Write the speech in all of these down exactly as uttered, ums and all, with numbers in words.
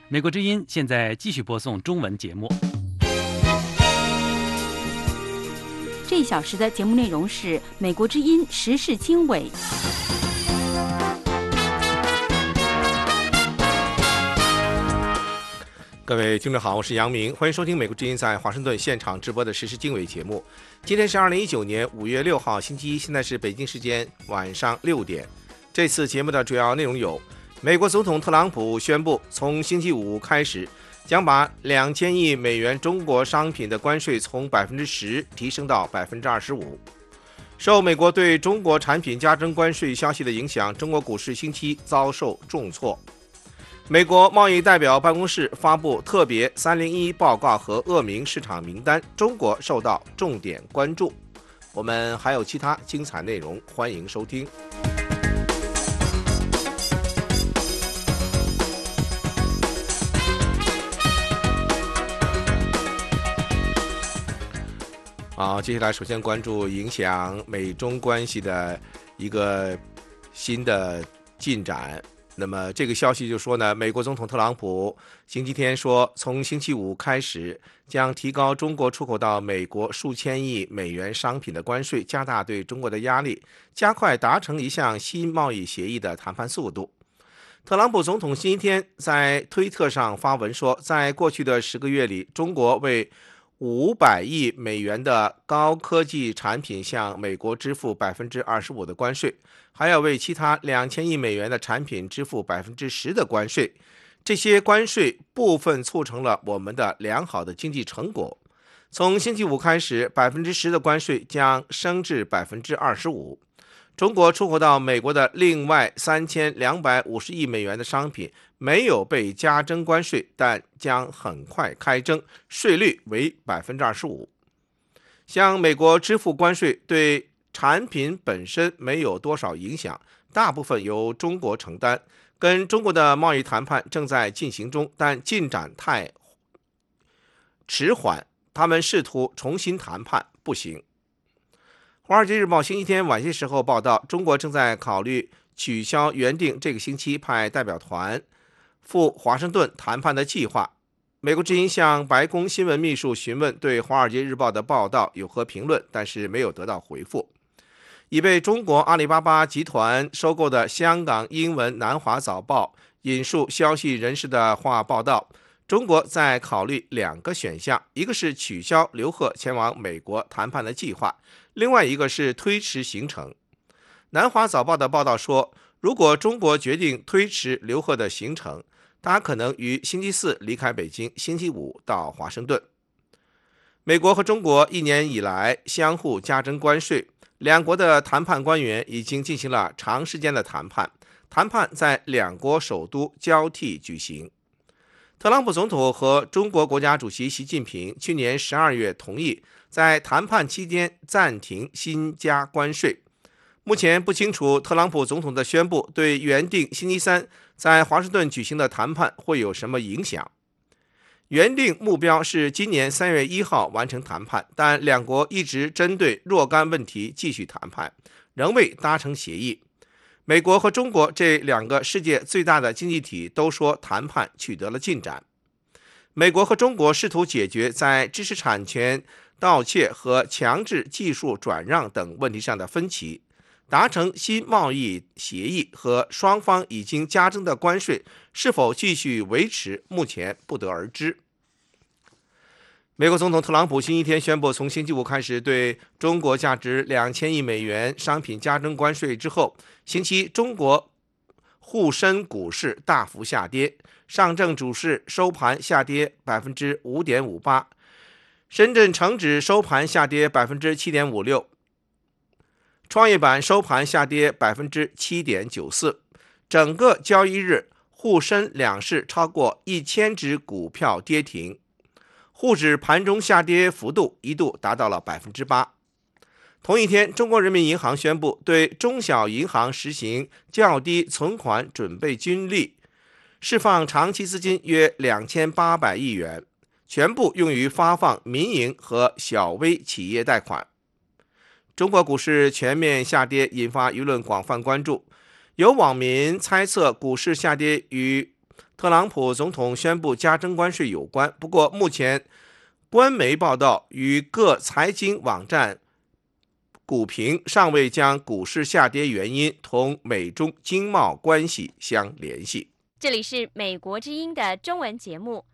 美国之音现在继续播送中文节目。 这一小时的节目内容是美国之音时事经纬。 各位听众好，我是杨明，欢迎收听美国之音在华盛顿现场直播的时事经纬节目。今天是二零一九年五月六号星期一，现在是北京时间晚上六点。这次节目的主要内容有：美国总统特朗普宣布，从星期五开始，将把两千亿美元中国商品的关税从百分之十提升到百分之二十五。受美国对中国产品加征关税消息的影响，中国股市星期遭受重挫。美国贸易代表办公室发布特别三零一报告和恶名市场名单，中国受到重点关注。我们还有其他精彩内容，欢迎收听。好，接下来首先关注影响美中关系的一个新的进展。那么这个消息就说呢，美国总统特朗普星期天说，从星期五开始将提高中国出口到美国数千亿美元商品的关税，加大对中国的压力，加快达成一项新贸易协议的谈判速度。特朗普总统星期天在推特上发文说，在过去的十个月里，中国为五百亿美元的高科技产品向美国支付百分之二十五的关税，还要为其他两千亿美元的产品支付百分之十的关税。这些关税部分促成了我们的良好的经济成果。从星期五开始，百分之十的关税将升至百分之二十五。中国出口到美国的另外三千两百五十亿美元的商品没有被加征关税，但将很快开征，税率为百分之二十五。向美国支付关税对产品本身没有多少影响，大部分由中国承担。跟中国的贸易谈判正在进行中，但进展太迟缓，他们试图重新谈判，不行。华尔街日报星期天晚些时候报道，中国正在考虑取消原定这个星期派代表团赴华盛顿谈判的计划。美国之音向白宫新闻秘书询问对华尔街日报的报道有何评论，但是没有得到回复。已被中国阿里巴巴集团收购的香港英文南华早报引述消息人士的话报道，中国在考虑两个选项，一个是取消刘鹤前往美国谈判的计划，另外一个是推迟行程。南华早报的报道说，如果中国决定推迟刘鹤的行程，他可能于星期四离开北京，星期五到华盛顿。美国和中国一年以来相互加征关税，两国的谈判官员已经进行了长时间的谈判，谈判在两国首都交替举行。特朗普总统和中国国家主席习近平去年十二月同意在谈判期间暂停新加关税。目前不清楚特朗普总统的宣布对原定星期三在华盛顿举行的谈判会有什么影响。原定目标是今年三月一号完成谈判，但两国一直针对若干问题继续谈判，仍未达成协议。美国和中国这两个世界最大的经济体都说谈判取得了进展。美国和中国试图解决在知识产权盗窃和强制技术转让等问题上的分歧，达成新贸易协议和双方已经加征的关税是否继续维持，目前不得而知。美国总统特朗普星期天宣布，从星期五开始对中国价值两千亿美元商品加征关税之后，星期一中国沪深股市大幅下跌，上证主市收盘下跌 百分之五点五八， 深圳成指收盘下跌 百分之七点五六， 创业板收盘下跌 百分之七点九四。 整个交易日沪深两市超过一千只股票跌停，沪指盘中下跌幅度一度达到了 百分之八。 同一天，中国人民银行宣布对中小银行实行较低存款准备金率，释放长期资金约两千八百亿元，全部用于发放民营和小微企业贷款。中国股市全面下跌，引发舆论广泛关注。有网民猜测股市下跌与特朗普总统宣布加征关税有关。不过，目前官媒报道与各财经网站股评尚未将股市下跌原因同美中经贸关系相联系。 这里是美国之音的中文节目。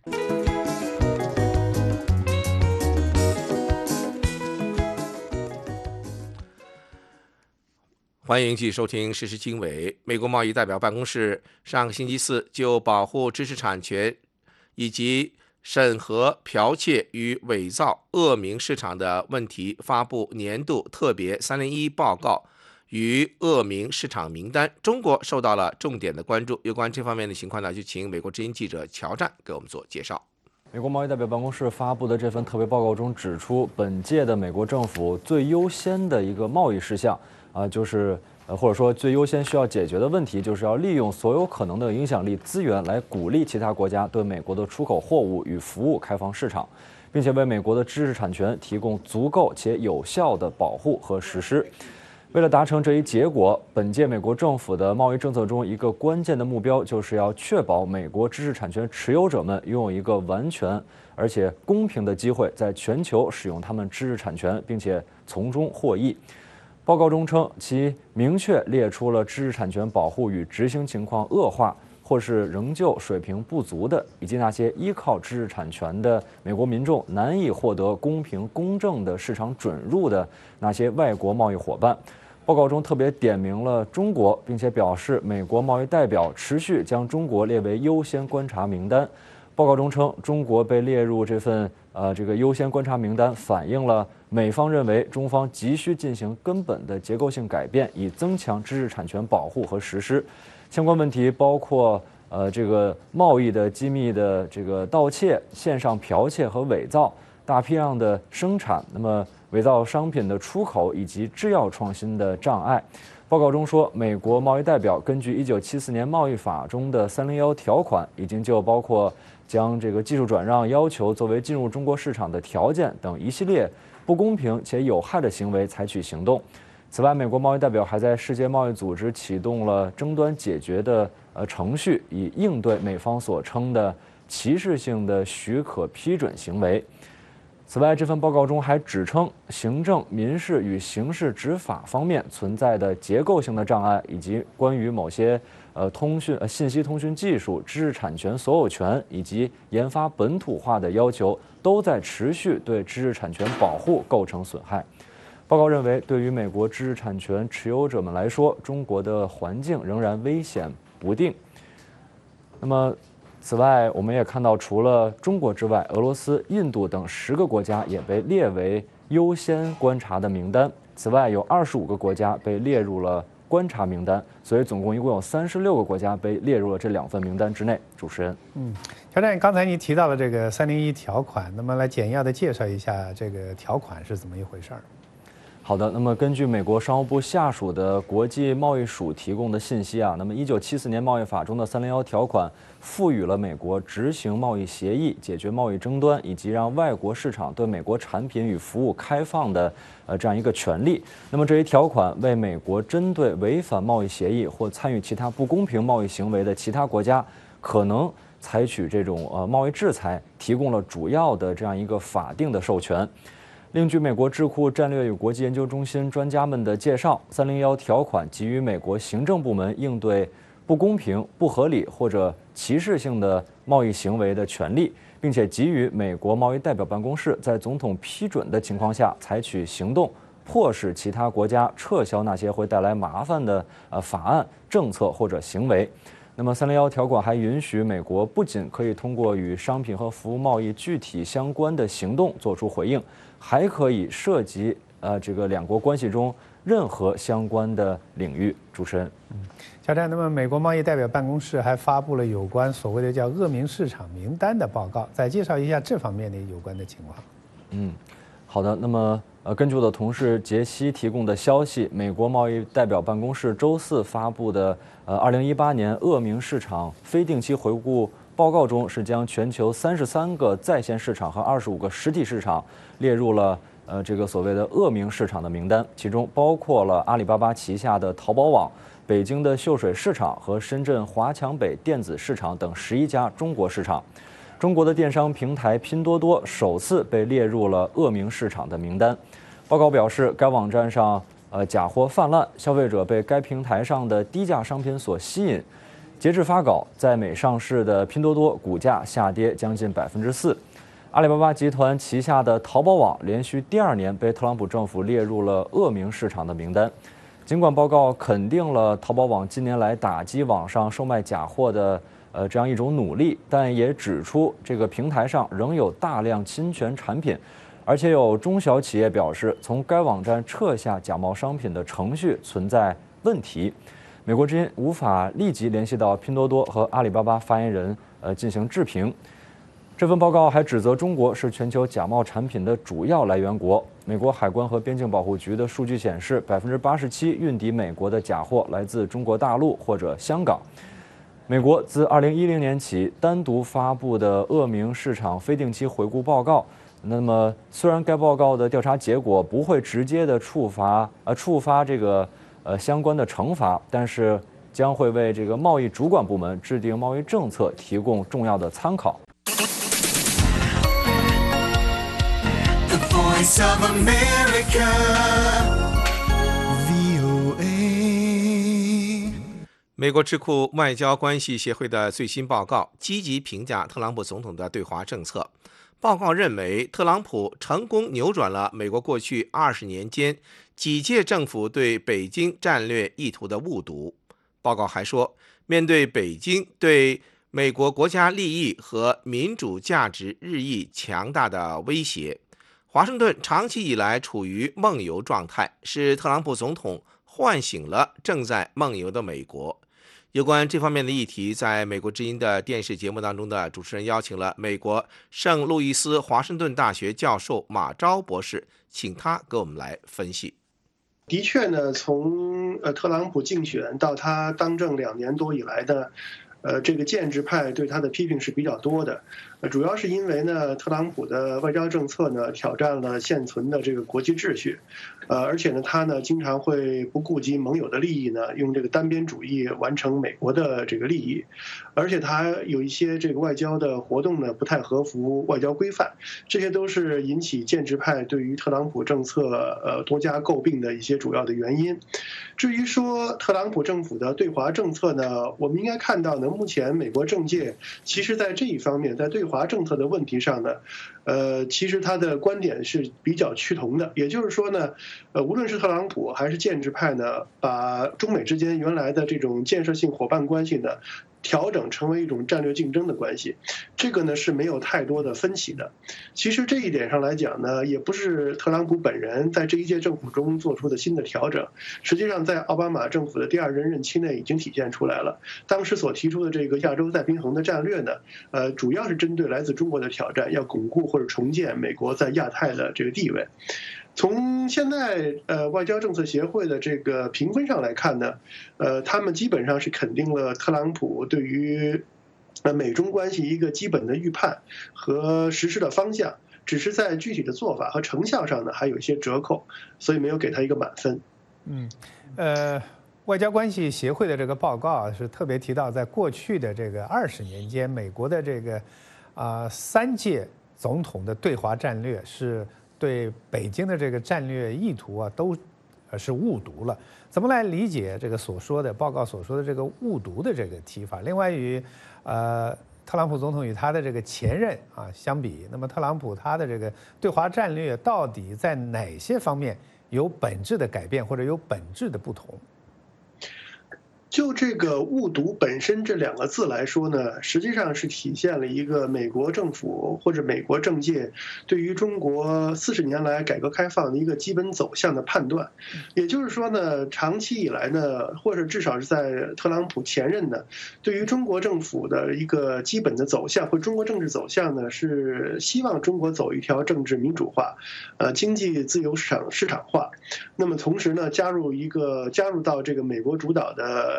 欢迎继续收听时事经纬。美国贸易代表办公室上个星期四就保护知识产权以及审核剽窃与伪造恶名市场的问题发布年度特别三零一报告与恶名市场名单，中国受到了重点的关注。有关这方面的情况呢，就请美国之音记者乔战给我们做介绍。 美国贸易代表办公室发布的这份特别报告中指出，本届的美国政府最优先的一个贸易事项啊，就是呃或者说最优先需要解决的问题，就是要利用所有可能的影响力资源来鼓励其他国家对美国的出口货物与服务开放市场，并且为美国的知识产权提供足够且有效的保护和实施。为了达成这一结果，本届美国政府的贸易政策中一个关键的目标，就是要确保美国知识产权持有者们拥有一个完全而且公平的机会，在全球使用他们知识产权，并且从中获益。报告中称，其明确列出了知识产权保护与执行情况恶化或是仍旧水平不足的，以及那些依靠知识产权的美国民众难以获得公平公正的市场准入的那些外国贸易伙伴。报告中特别点明了中国，并且表示美国贸易代表持续将中国列为优先观察名单。报告中称，中国被列入这份呃这个优先观察名单，反映了美方认为中方急需进行根本的结构性改变，以增强知识产权保护和实施。相关问题包括呃这个贸易的机密的这个盗窃、线上剽窃和伪造、大批量的生产，那么伪造商品的出口以及制药创新的障碍。报告中说，美国贸易代表根据一九七四年贸易法中的三零一条款，已经就包括将这个技术转让要求作为进入中国市场的条件等一系列不公平且有害的行为采取行动。此外，美国贸易代表还在世界贸易组织启动了争端解决的呃程序，以应对美方所称的歧视性的许可批准行为。此外，这份报告中还指称，行政、民事与刑事执法方面存在的结构性的障碍，以及关于某些呃通讯、呃信息通讯技术、知识产权所有权以及研发本土化的要求，都在持续对知识产权保护构成损害。报告认为，对于美国知识产权持有者们来说，中国的环境仍然危险不定。那么，此外，我们也看到，除了中国之外，俄罗斯、印度等十个国家也被列为优先观察的名单。此外，有二十五个国家被列入了观察名单，所以总共一共有三十六个国家被列入了这两份名单之内。主持人， 嗯，乔战，刚才你提到了这个三零一条款，那么来简要的介绍一下这个条款是怎么一回事儿？ 好的，那么根据美国商务部下属的国际贸易署提供的信息啊，那么一九七四年贸易法中的三零一条款赋予了美国执行贸易协议、解决贸易争端以及让外国市场对美国产品与服务开放的呃这样一个权利。那么这一条款为美国针对违反贸易协议或参与其他不公平贸易行为的其他国家可能采取这种呃贸易制裁提供了主要的这样一个法定的授权。另据美国智库战略与国际研究中心专家们的介绍，三零一条款给予美国行政部门应对不公平、不合理或者歧视性的贸易行为的权利，并且给予美国贸易代表办公室在总统批准的情况下采取行动，迫使其他国家撤销那些会带来麻烦的呃法案、政策或者行为。那么三零一条款还允许美国不仅可以通过与商品和服务贸易具体相关的行动做出回应，还可以涉及呃这个两国关系中任何相关的领域。主持人， 嗯，乔战，那么美国贸易代表办公室还发布了有关所谓的叫恶名市场名单的报告，再介绍一下这方面的有关的情况。 嗯，好的，那么。呃，根据我的同事杰西提供的消息，美国贸易代表办公室周四发布的呃二零一八年恶名市场非定期回顾报告中，是将全球三十三个在线市场和二十五个实体市场列入了呃这个所谓的恶名市场的名单，其中包括了阿里巴巴旗下的淘宝网、 北京的秀水市场和深圳华强北电子市场等十一家中国市场。中国的电商平台拼多多首次被列入了恶名市场的名单。报告表示，该网站上呃假货泛滥，消费者被该平台上的低价商品所吸引。截至发稿，在美上市的拼多多股价下跌将近百分之四。阿里巴巴集团旗下的淘宝网连续第二年被特朗普政府列入了恶名市场的名单。尽管报告肯定了淘宝网近年来打击网上售卖假货的呃这样一种努力，但也指出这个平台上仍有大量侵权产品，而且有中小企业表示，从该网站撤下假冒商品的程序存在问题。美国之音无法立即联系到拼多多和阿里巴巴发言人呃进行置评。这份报告还指责中国是全球假冒产品的主要来源国。美国海关和边境保护局的数据显示，百分之八十七运抵美国的假货来自中国大陆或者香港。美国自二零一零年起单独发布的恶名市场非定期回顾报告，那么虽然该报告的调查结果不会直接的触发呃触发这个呃相关的惩罚，但是将会为这个贸易主管部门制定贸易政策提供重要的参考。 Voice of America, V O A。 美国智库外交关系协会的最新报告积极评价特朗普总统的对华政策。报告认为，特朗普成功扭转了美国过去二十年间几届政府对北京战略意图的误读。报告还说，面对北京对美国国家利益和民主价值日益强大的威胁，华盛顿长期以来处于梦游状态，是特朗普总统唤醒了正在梦游的美国。有关这方面的议题，在美国之音的电视节目当中的主持人邀请了美国圣路易斯华盛顿大学教授马昭博士，请他给我们来分析。 的确呢，从呃特朗普竞选到他当政两年多以来的呃，这个建制派对他的批评是比较多的，呃，主要是因为呢，特朗普的外交政策呢挑战了现存的这个国际秩序，呃，而且呢，他呢经常会不顾及盟友的利益呢，用这个单边主义完成美国的这个利益，而且他有一些这个外交的活动呢不太合乎外交规范，这些都是引起建制派对于特朗普政策呃多加诟病的一些主要的原因。至于说特朗普政府的对华政策呢，我们应该看到呢。目前美国政界其实在这一方面，在对华政策的问题上呢，呃，其实他的观点是比较趋同的。也就是说呢，呃，无论是特朗普还是建制派呢，把中美之间原来的这种建设性伙伴关系呢，调整成为一种战略竞争的关系，这个呢是没有太多的分歧的。其实这一点上来讲呢，也不是特朗普本人在这一届政府中做出的新的调整，实际上在奥巴马政府的第二任任期内已经体现出来了。当时所提出的这个亚洲再平衡的战略呢，呃，主要是针对来自中国的挑战，要巩固或者重建美国在亚太的这个地位。从现在呃外交政策协会的这个评分上来看呢，呃，他们基本上是肯定了特朗普对于呃美中关系一个基本的预判和实施的方向，只是在具体的做法和成效上呢还有一些折扣，所以没有给他一个满分。 嗯，呃，外交关系协会的这个报告啊，是特别提到，在过去的这个二十年间，美国的这个啊、呃、三届总统的对华战略是对北京的这个战略意图啊，都呃是误读了。怎么来理解这个所说的报告所说的这个误读的这个提法？另外与呃特朗普总统与他的这个前任啊相比，那么特朗普他的这个对华战略到底在哪些方面有本质的改变，或者有本质的不同？ 就这个误读本身这两个字来说呢，实际上是体现了一个美国政府或者美国政界对于中国四十年来改革开放的一个基本走向的判断。也就是说呢，长期以来呢，或者至少是在特朗普前任呢，对于中国政府的一个基本的走向或中国政治走向呢，是希望中国走一条政治民主化，呃，经济自由市场市场化。那么同时呢，加入一个加入到这个美国主导的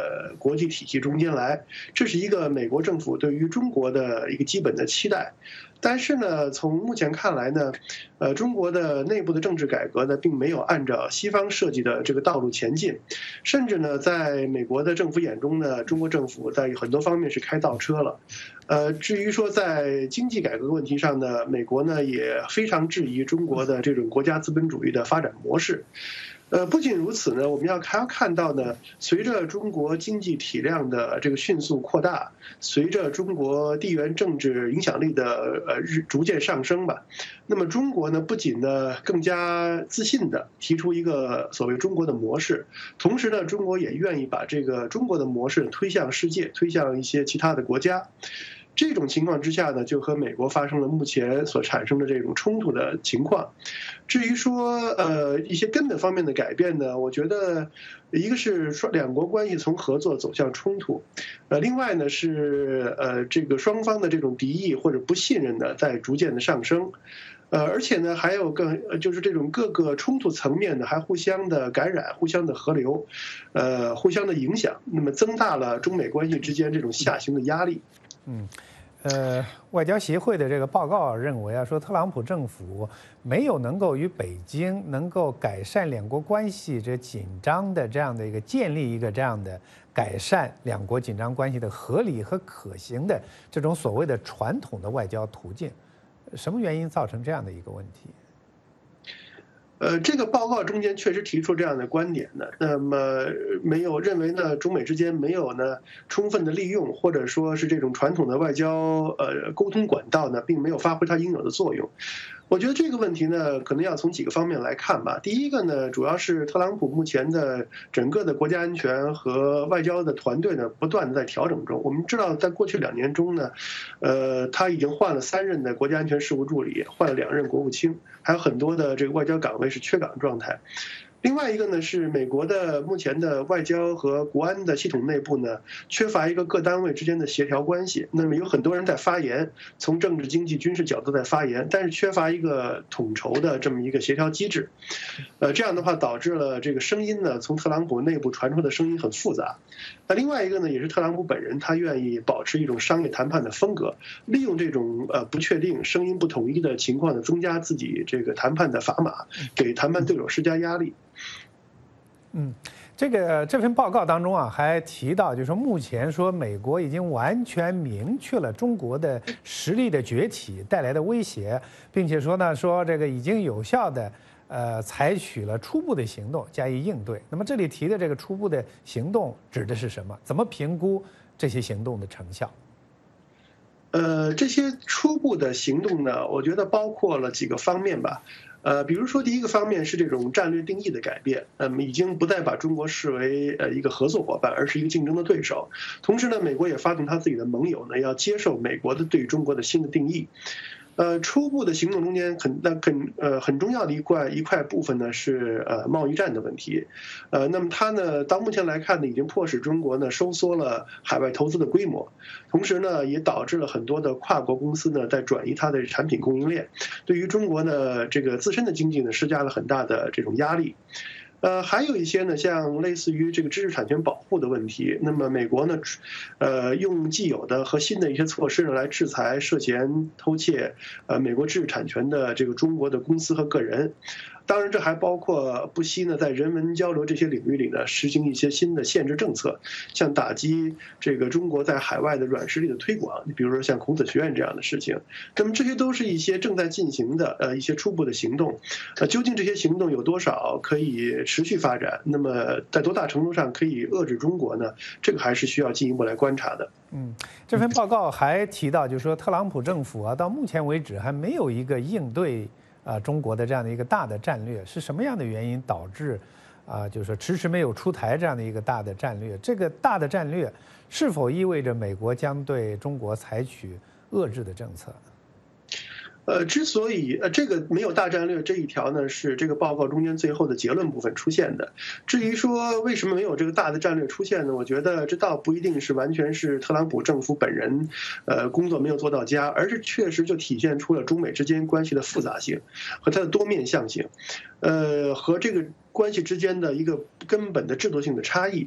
的国际体系中间来，这是一个美国政府对于中国的一个基本的期待。但是呢，从目前看来呢，呃，中国的内部的政治改革呢，并没有按照西方设计的这个道路前进，甚至呢，在美国的政府眼中呢，中国政府在很多方面是开倒车了。呃，至于说在经济改革问题上呢，美国呢也非常质疑中国的这种国家资本主义的发展模式。呃，不仅如此呢，我们要还要看到呢，随着中国经济体量的这个迅速扩大，随着中国地缘政治影响力的呃日逐渐上升吧，那么中国呢不仅呢更加自信的提出一个所谓中国的模式，同时呢，中国也愿意把这个中国的模式推向世界，推向一些其他的国家。这种情况之下呢，就和美国发生了目前所产生的这种冲突的情况。至于说呃一些根本方面的改变呢，我觉得一个是说两国关系从合作走向冲突，呃，另外呢是呃这个双方的这种敌意或者不信任呢在逐渐的上升。呃，而且呢，还有更就是这种各个冲突层面呢，还互相的感染、互相的合流，呃，互相的影响，那么增大了中美关系之间这种下行的压力。 嗯，呃，外交协会的这个报告认为啊，说特朗普政府没有能够与北京能够改善两国关系这紧张的这样的一个建立一个这样的改善两国紧张关系的合理和可行的这种所谓的传统的外交途径。什么原因造成这样的一个问题？ 呃，这个报告中间确实提出这样的观点的，那么没有认为呢，中美之间没有呢充分的利用，或者说是这种传统的外交呃沟通管道呢，并没有发挥它应有的作用。我觉得这个问题呢，可能要从几个方面来看吧。第一个呢，主要是特朗普目前的整个的国家安全和外交的团队呢，不断的在调整中。我们知道，在过去两年中呢，呃，他已经换了三任的国家安全事务助理，换了两任国务卿，还有很多的这个外交岗位是缺岗状态。另外一个呢是美国的目前的外交和国安的系统内部呢，缺乏一个各单位之间的协调关系。那么有很多人在发言，从政治、经济、军事角度在发言，但是缺乏一个统筹的这么一个协调机制。呃，这样的话导致了这个声音呢，从特朗普内部传出的声音很复杂。那另外一个呢，也是特朗普本人他愿意保持一种商业谈判的风格，利用这种呃不确定、声音不统一的情况呢，增加自己这个谈判的砝码，给谈判对手施加压力。 嗯，这个这份报告当中啊，还提到，就是说目前说美国已经完全明确了中国的实力的崛起带来的威胁，并且说呢，说这个已经有效的呃采取了初步的行动加以应对。那么这里提的这个初步的行动指的是什么？怎么评估这些行动的成效？ 呃，这些初步的行动呢，我觉得包括了几个方面吧。呃，比如说第一个方面是这种战略定义的改变，嗯，已经不再把中国视为呃一个合作伙伴，而是一个竞争的对手。同时呢，美国也发动他自己的盟友呢，要接受美国的对中国的新的定义。呃，初步的行动中间很那很呃很重要的一块一块部分呢是呃贸易战的问题，呃，那么它呢到目前来看呢，已经迫使中国呢收缩了海外投资的规模，同时呢也导致了很多的跨国公司呢在转移它的产品供应链，对于中国呢这个自身的经济呢施加了很大的这种压力。呃，还有一些呢，像类似于这个知识产权保护的问题，那么美国呢，呃，用既有的和新的一些措施呢来制裁涉嫌偷窃呃美国知识产权的这个中国的公司和个人。当然，这还包括不惜呢在人文交流这些领域里呢实行一些新的限制政策，像打击这个中国在海外的软实力的推广，比如说像孔子学院这样的事情。那么这些都是一些正在进行的呃一些初步的行动，呃，究竟这些行动有多少可以持续发展？那么在多大程度上可以遏制中国呢？这个还是需要进一步来观察的。 嗯，这份报告还提到，就是说特朗普政府啊，到目前为止还没有一个应对啊中国的这样的一个大的战略。是什么样的原因导致啊，就是说迟迟没有出台这样的一个大的战略？这个大的战略是否意味着美国将对中国采取遏制的政策？ 呃，之所以呃这个没有大战略这一条呢，是这个报告中间最后的结论部分出现的。至于说为什么没有这个大的战略出现呢？我觉得这倒不一定是完全是特朗普政府本人呃工作没有做到家，而是确实就体现出了中美之间关系的复杂性和它的多面向性，呃和这个关系之间的一个根本的制度性的差异。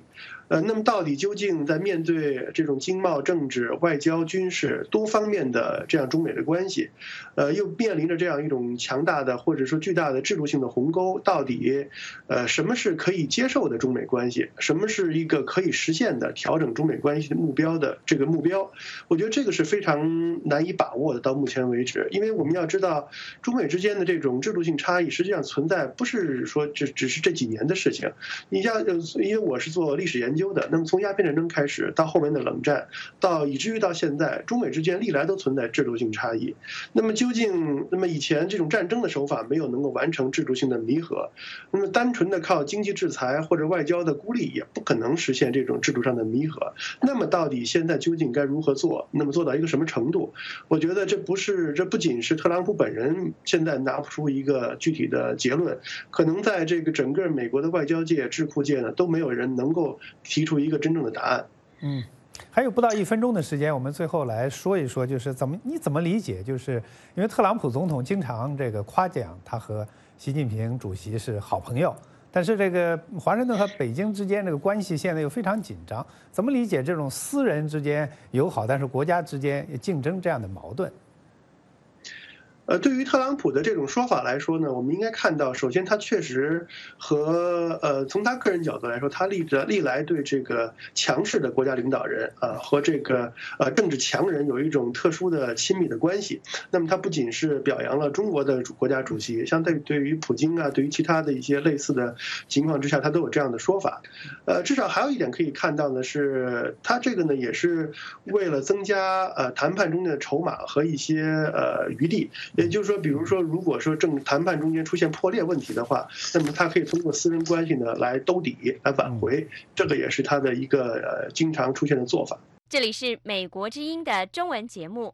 呃，那么到底究竟在面对这种经贸、政治、外交、军事多方面的这样中美的关系，呃，又面临着这样一种强大的或者说巨大的制度性的鸿沟，到底呃什么是可以接受的中美关系，什么是一个可以实现的调整中美关系的目标的这个目标？我觉得这个是非常难以把握的，到目前为止，因为我们要知道中美之间的这种制度性差异实际上存在，不是说只只是这几年的事情。你像，因为我是做历史研究的，那么从鸦片战争开始到后面的冷战，到以至于到现在，中美之间历来都存在制度性差异。那么究竟，那么以前这种战争的手法没有能够完成制度性的弥合，那么单纯的靠经济制裁或者外交的孤立也不可能实现这种制度上的弥合。那么到底现在究竟该如何做？那么做到一个什么程度？我觉得这不是，这不仅是特朗普本人现在拿不出一个具体的结论，可能在这个整个美国的外交界、智库界呢，都没有人能够提出一个真正的答案。 嗯，还有不到一分钟的时间，我们最后来说一说，就是怎么你怎么理解？就是因为特朗普总统经常这个夸奖他和习近平主席是好朋友，但是这个华盛顿和北京之间这个关系现在又非常紧张，怎么理解这种私人之间友好，但是国家之间竞争这样的矛盾？ 呃，对于特朗普的这种说法来说呢，我们应该看到，首先他确实和呃，从他个人角度来说，他历着历来对这个强势的国家领导人啊、呃、和这个呃政治强人有一种特殊的亲密的关系。那么他不仅是表扬了中国的国家主席，相对对于普京啊，对于其他的一些类似的情况之下，他都有这样的说法。呃，至少还有一点可以看到呢，是他这个呢也是为了增加呃谈判中的筹码和一些呃余地。也就是说，比如说，如果说正谈判中间出现破裂问题的话，那么他可以通过私人关系呢来兜底、来挽回，这个也是他的一个呃经常出现的做法。 这里是美国之音的中文节目。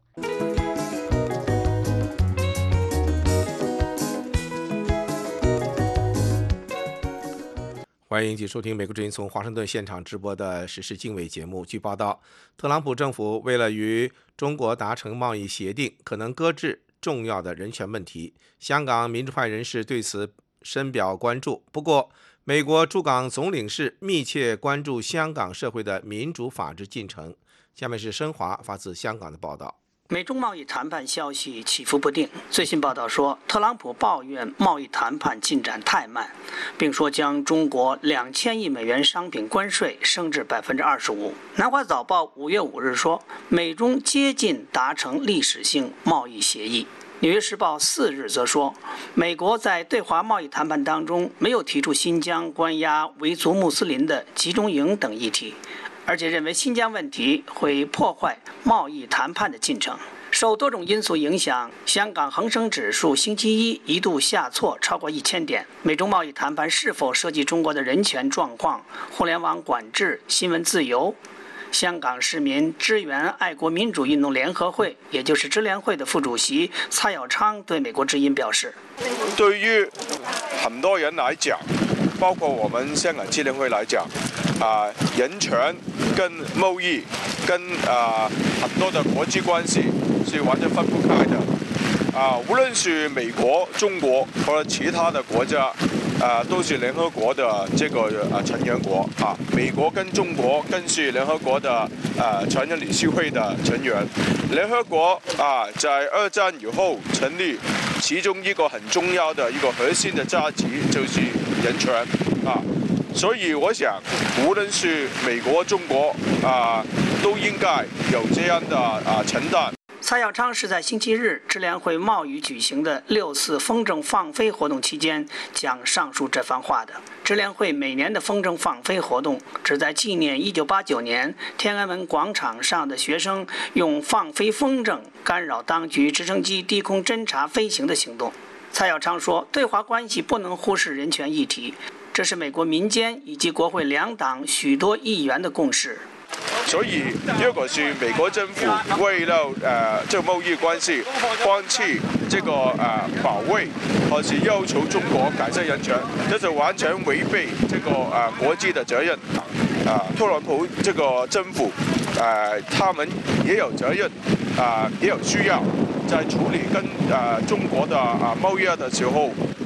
欢迎继续收听美国之音从华盛顿现场直播的时事经纬节目。据报道，特朗普政府为了与中国达成贸易协定，可能搁置重要的人权问题。香港民主派人士对此深表关注。不过，美国驻港总领事密切关注香港社会的民主法治进程。下面是申华发自香港的报道。 美中贸易谈判消息起伏不定。最新报道说，特朗普抱怨贸易谈判进展太慢，并说将中国两千亿美元商品关税升至百分之二十五。南华早报五月五日说，美中接近达成历史性贸易协议。纽约时报四日则说，美国在对华贸易谈判当中没有提出新疆关押维族穆斯林的集中营等议题，而且认为新疆问题会破坏贸易谈判的进程。受多种因素影响，香港恒生指数星期一一度下挫超过一千点。美中贸易谈判是否涉及中国的人权状况、互联网管制、新闻自由？香港市民支援爱国民主运动联合会，也就是支联会的副主席蔡耀昌对美国之音表示：“ 对于很多人来讲，包括我们香港支联会来讲，啊，人权跟贸易跟啊很多的国际关系是完全分不开的。啊，无论是美国、中国或者其他的国家。”啊，都是联合国的这个啊成员国啊，美国跟中国更是联合国的啊常任理事会的成员。联合国啊，在二战以后成立，其中一个很重要的一个核心的价值就是人权啊，所以我想，无论是美国、中国啊，都应该有这样的啊承担。 蔡耀昌是在星期日支联会贸易举行的六次风筝放飞活动期间讲上述这番话的。支联会每年的风筝放飞活动旨在纪念一九八九年天安门广场上的学生用放飞风筝干扰当局直升机低空侦察飞行的行动。蔡耀昌说，对华关系不能忽视人权议题，这是美国民间以及国会两党许多议员的共识。 所以，如果是美国政府为了呃这个贸易关系放弃这个呃保卫，或是要求中国改善人权，这就完全违背这个呃国际的责任。啊、呃，特朗普这个政府，呃，他们也有责任，啊、呃，也有需要在处理跟呃中国的啊、呃、贸易的时候，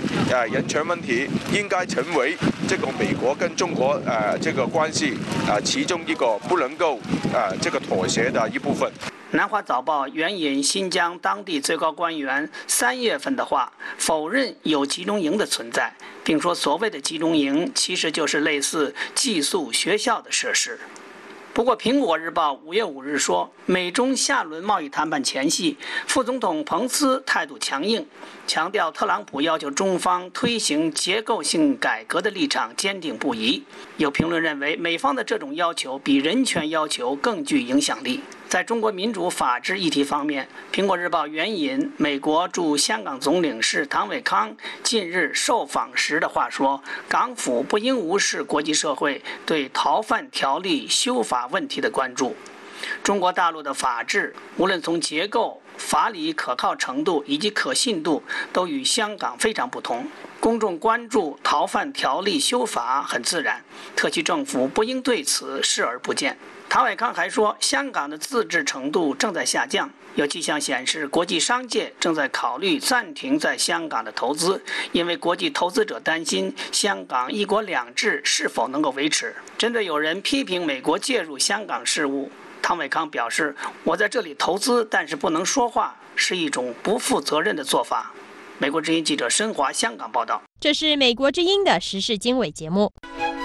呃人权问题应该成为这个美国跟中国呃这个关系呃其中一个不能够呃这个妥协的一部分。 南华早报援引新疆当地最高官员三月份的话，否认有集中营的存在，并说所谓的集中营其实就是类似寄宿学校的设施。不过，《苹果日报》五月五日说，美中下轮贸易谈判前夕，副总统彭斯态度强硬，强调特朗普要求中方推行结构性改革的立场坚定不移。有评论认为，美方的这种要求比人权要求更具影响力。在中国民主法治议题方面，《苹果日报》援引美国驻香港总领事唐伟康近日受访时的话说，港府不应无视国际社会对逃犯条例修法问题的关注。中国大陆的法治，无论从结构、法理可靠程度以及可信度，都与香港非常不同。公众关注逃犯条例修法很自然，特区政府不应对此视而不见。唐伟康还说，香港的自治程度正在下降，有迹象显示国际商界正在考虑暂停在香港的投资，因为国际投资者担心香港一国两制是否能够维持。针对有人批评美国介入香港事务，唐伟康表示，我在这里投资，但是不能说话，是一种不负责任的做法。美国之音记者申华香港报道。 这是美国之音的时事经纬节目。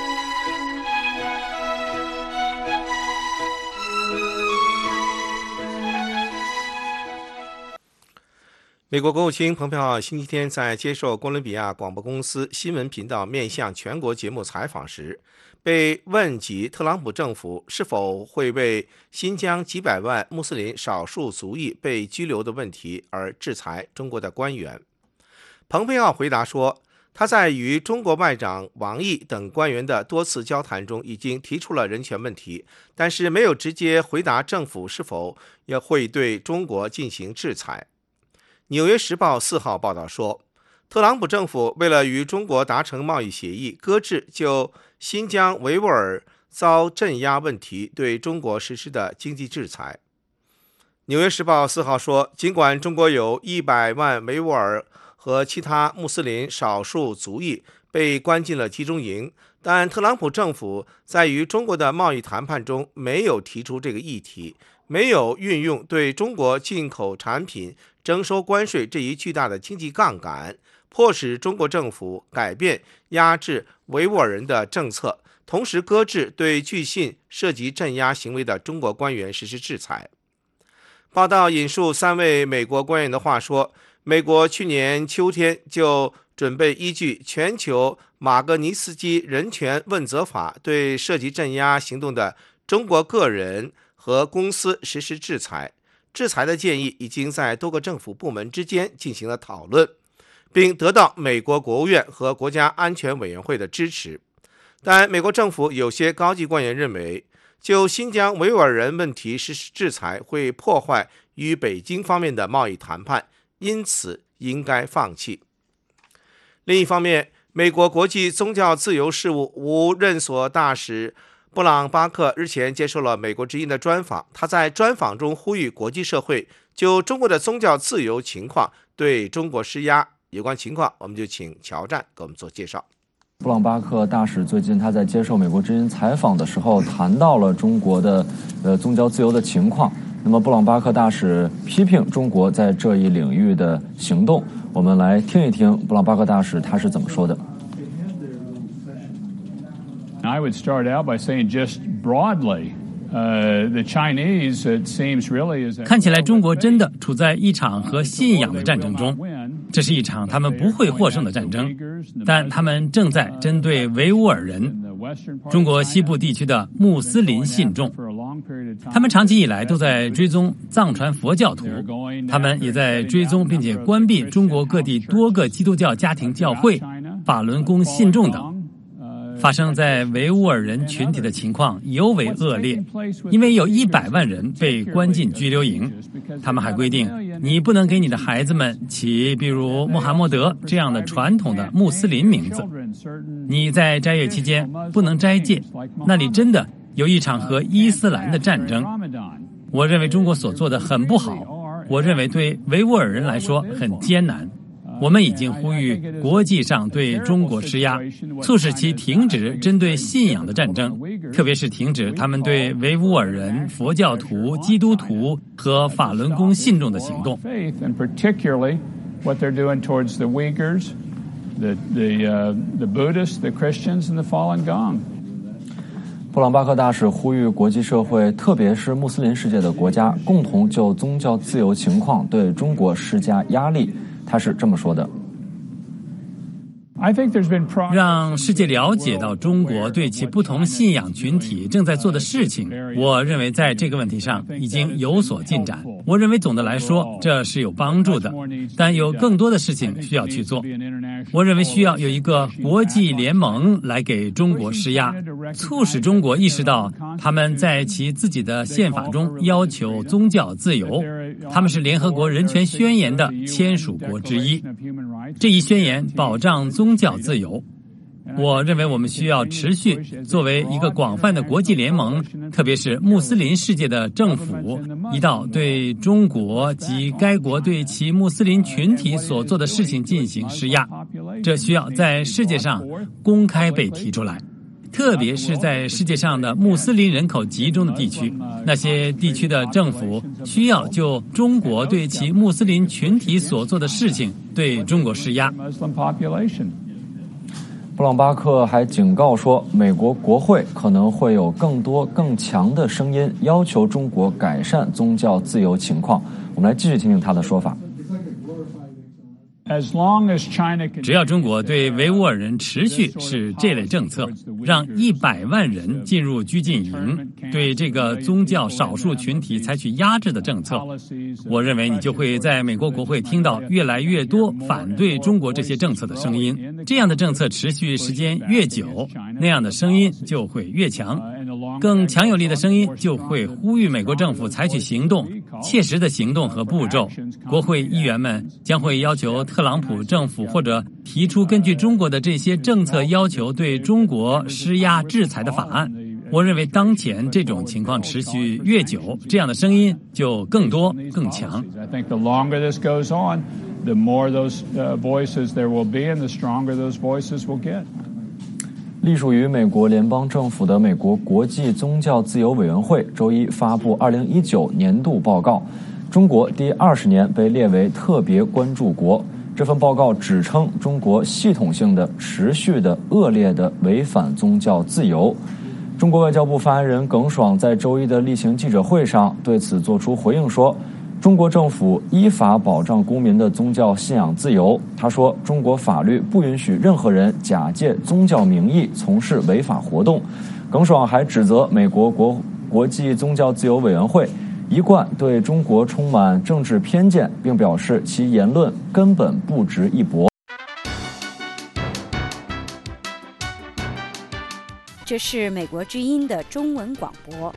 美国国务卿蓬佩奥星期天在接受哥伦比亚广播公司新闻频道面向全国节目采访时，被问及特朗普政府是否会为新疆几百万穆斯林少数族裔被拘留的问题而制裁中国的官员。蓬佩奥回答说，他在与中国外长王毅等官员的多次交谈中已经提出了人权问题，但是没有直接回答政府是否也会对中国进行制裁。纽约时报四号报道说，特朗普政府为了与中国达成贸易协议，搁置就新疆维吾尔遭镇压问题对中国实施的经济制裁。纽约时报四号说，尽管中国有一百万维吾尔和其他穆斯林少数族裔被关进了集中营，但特朗普政府在与中国的贸易谈判中没有提出这个议题，没有运用对中国进口产品征收关税这一巨大的经济杠杆，迫使中国政府改变压制维吾尔人的政策，同时搁置对据信涉及镇压行为的中国官员实施制裁。报道引述三位美国官员的话说，美国去年秋天就准备依据全球马格尼斯基人权问责法对涉及镇压行动的中国个人和公司实施制裁。制裁的建议已经在多个政府部门之间进行了讨论，并得到美国国务院和国家安全委员会的支持。但美国政府有些高级官员认为，就新疆维吾尔人问题实施制裁会破坏与北京方面的贸易谈判，因此应该放弃。另一方面，美国国际宗教自由事务无任所大使布朗巴克日前接受了美国之音的专访，他在专访中呼吁国际社会就中国的宗教自由情况对中国施压。有关情况，我们就请乔战给我们做介绍。 布朗巴克大使最近他在接受美国之音采访的时候谈到了中国的呃宗教自由的情况。那么布朗巴克大使批评中国在这一领域的行动，我们来听一听布朗巴克大使他是怎么说的。 I would start out by saying just broadly, uh, the Chinese, it seems really is. 看起来中国真的处在一场和信仰的战争中，这是一场他们不会获胜的战争，但他们正在针对维吾尔人，中国西部地区的穆斯林信众。他们长期以来都在追踪藏传佛教徒，他们也在追踪并且关闭中国各地多个基督教家庭教会、法轮功信众等。发生在维吾尔人群体的情况尤为恶劣，因为有一百万人被关进拘留营。他们还规定，你不能给你的孩子们起比如穆罕默德这样的传统的穆斯林名字。你在斋月期间不能斋戒，那里真的有一场和伊斯兰的战争。我认为中国所做的很不好，我认为对维吾尔人来说很艰难。 我们已经呼吁国际上对中国施压，促使其停止针对信仰的战争，特别是停止他们对维吾尔人、佛教徒、基督徒和法轮功信众的行动。 布朗巴克大使呼吁国际社会，特别是穆斯林世界的国家，共同就宗教自由情况对中国施加压力。他是这么说的： 让世界了解到中国对其不同信仰群体正在做的事情，我认为在这个问题上已经有所进展。我认为总的来说这是有帮助的，但有更多的事情需要去做。我认为需要有一个国际联盟来给中国施压，促使中国意识到他们在其自己的宪法中要求宗教自由，他们是联合国人权宣言的签署国之一。这一宣言保障宗教自由。我认为我们需要持续作为一个广泛的国际联盟，特别是穆斯林世界的政府，一道对中国及该国对其穆斯林群体所做的事情进行施压。这需要在世界上公开被提出来，特别是在世界上的穆斯林人口集中的地区，那些地区的政府需要就中国对其穆斯林群体所做的事情对中国施压。 布朗巴克还警告说，美国国会可能会有更多更强的声音要求中国改善宗教自由情况。我们来继续听听他的说法。 只要中国对维吾尔人持续是这类政策，让一百万人进入拘禁营，对这个宗教少数群体采取压制的政策，我认为你就会在美国国会听到越来越多反对中国这些政策的声音。这样的政策持续时间越久，那样的声音就会越强，更强有力的声音就会呼吁美国政府采取行动，切实的行动和步骤。国会议员们将会要求特朗普政府或者提出根据中国的这些政策要求对中国施压制裁的法案。我认为当前这种情况持续越久，这样的声音就更多更强。 隶属于美国联邦政府的美国国际宗教自由委员会周一发布二零一九年度报告，中国第二十年被列为特别关注国。这份报告指称中国系统性的、持续的、恶劣的违反宗教自由。中国外交部发言人耿爽在周一的例行记者会上对此作出回应说，中国政府依法保障公民的宗教信仰自由。他说，中国法律不允许任何人假借宗教名义从事违法活动。耿爽还指责美国国国际宗教自由委员会一贯对中国充满政治偏见，并表示其言论根本不值一驳。 这是美国之音的中文广播。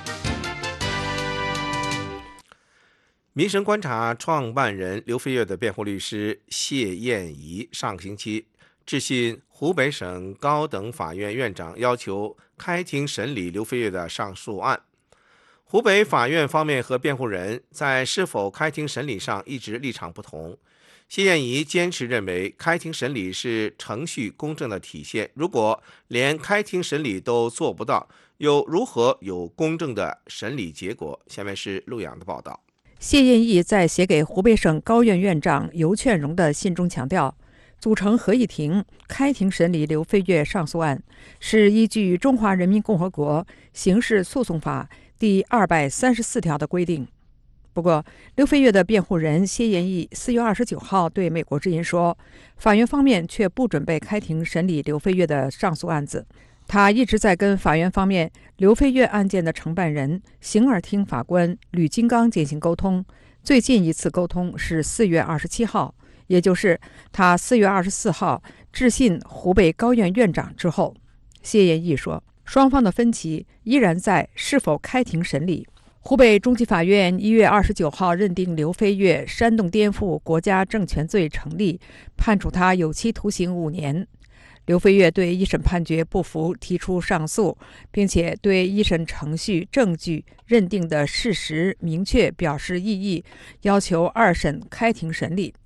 民生观察创办人刘飞跃的辩护律师谢燕怡上个星期致信湖北省高等法院院长，要求开庭审理刘飞跃的上诉案。湖北法院方面和辩护人在是否开庭审理上一直立场不同。谢燕怡坚持认为开庭审理是程序公正的体现，如果连开庭审理都做不到，又如何有公正的审理结果？下面是陆阳的报道。 谢燕怡在写给湖北省高院院长尤劝荣的信中强调，组成合议庭开庭审理刘飞跃上诉案是依据《中华人民共和国刑事诉讼法》第二百三十四条的规定。不过，刘飞跃的辩护人谢燕怡四月二十九号对美国之音说，法院方面却不准备开庭审理刘飞跃的上诉案子。他一直在跟法院方面刘飞跃案件的承办人刑二厅法官吕金刚进行沟通，最近一次沟通是四月二十七号，也就是他四月二十四号致信湖北高院院长之后。谢燕怡说，双方的分歧依然在是否开庭审理。湖北中级法院一月二十九号认定刘飞跃煽动颠覆国家政权罪成立，判处他有期徒刑五年。刘飞跃对一审判决不服，提出上诉，并且对一审程序、证据、认定的事实明确表示异议，要求二审开庭审理。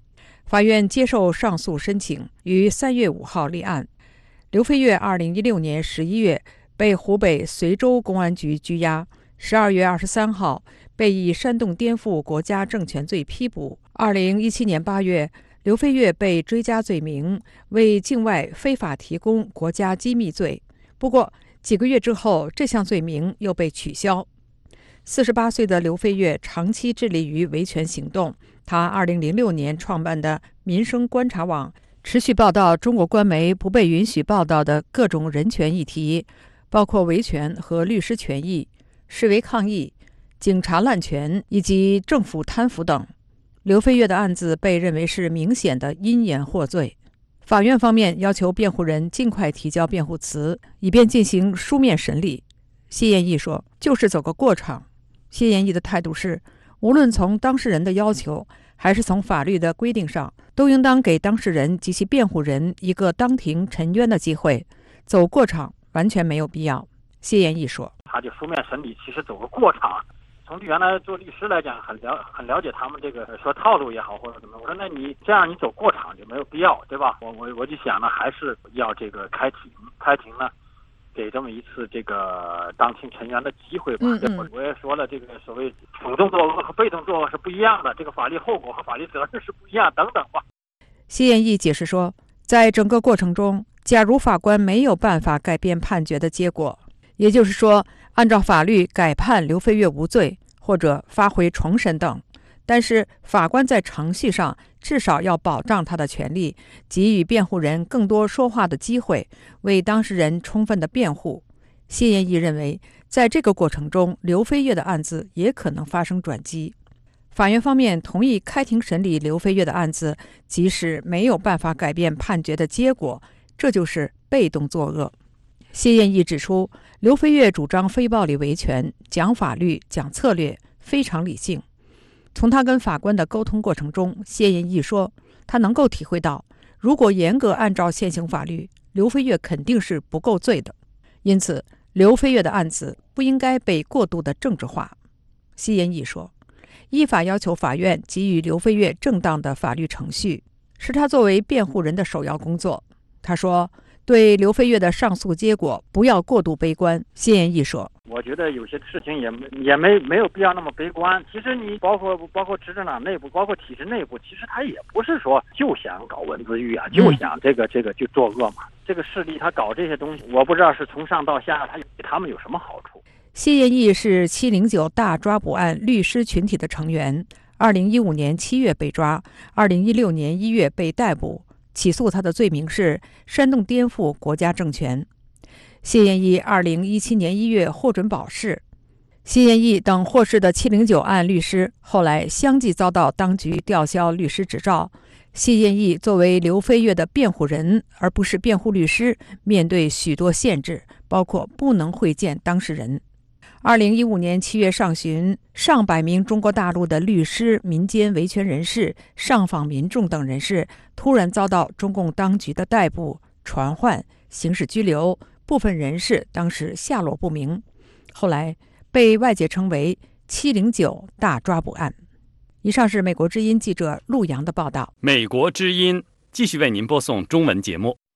法院接受上诉申请，于三月五号立案。刘飞跃二零一六年十一月被湖北随州公安局拘押，十二月二十三号被以煽动颠覆国家政权罪批捕。二零一七年八月，刘飞跃被追加罪名为境外非法提供国家机密罪，不过几个月之后，这项罪名又被取消。四十八岁的刘飞跃长期致力于维权行动，他二零零六年创办的民生观察网持续报道中国官媒不被允许报道的各种人权议题，包括维权和律师权益、示威抗议、警察滥权以及政府贪腐等。刘飞跃的案子被认为是明显的因言获罪。法院方面要求辩护人尽快提交辩护词，以便进行书面审理。谢彦义说，就是走个过场。谢彦义的态度是，无论从当事人的要求还是从法律的规定上，都应当给当事人及其辩护人一个当庭陈冤的机会，走过场完全没有必要。谢彦义说， 他就书面审理其实走个过场，从原来做律师来讲很了很了解他们这个说套路也好或者怎么，我说那你这样你走过场就没有必要，对吧？我我我就想呢，还是要这个开庭，开庭呢给这么一次这个当庭陈冤的机会吧。 嗯嗯我也说了，这个所谓主动作恶和被动作恶是不一样的，这个法律后果和法律责任是不一样，等等吧。 谢彦义解释说，在整个过程中，假如法官没有办法改变判决的结果，也就是说按照法律改判刘飞跃无罪或者发回重审等，但是法官在程序上至少要保障他的权利，给予辩护人更多说话的机会，为当事人充分的辩护。谢彦义认为，在这个过程中，刘飞跃的案子也可能发生转机。法院方面同意开庭审理刘飞跃的案子，即使没有办法改变判决的结果，这就是被动作恶。谢彦义指出，刘飞跃主张非暴力维权，讲法律、讲策略，非常理性。从他跟法官的沟通过程中，谢彦义说，他能够体会到，如果严格按照现行法律，刘飞跃肯定是不够罪的。因此，刘飞跃的案子不应该被过度的政治化。谢彦义说，依法要求法院给予刘飞跃正当的法律程序，是他作为辩护人的首要工作。他说，对刘飞跃的上诉结果不要过度悲观。谢彦义说， 我觉得有些事情也也没没有必要那么悲观。其实你包括包括执政党内部，包括体制内部，其实他也不是说就想搞文字狱啊，就想这个这个就作恶嘛。这个势力他搞这些东西，我不知道是从上到下，他对他们有什么好处。 谢彦义是七零九大抓捕案律师群体的成员，二零一五年七月被抓，二零一六年一月被逮捕。起诉他的罪名是煽动颠覆国家政权。谢彦义二零一七年一月获准保释。谢彦义等获释的七零九案律师后来相继遭到当局吊销律师执照。谢彦义作为刘飞跃的辩护人，而不是辩护律师，面对许多限制，包括不能会见当事人。二零一五年七月上旬，上百名中国大陆的律师、民间维权人士、上访民众等人士突然遭到中共当局的逮捕、传唤、刑事拘留，部分人士当时下落不明，后来被外界称为七零九大抓捕案。以上是美国之音记者陆洋的报道。 美国之音继续为您播送中文节目。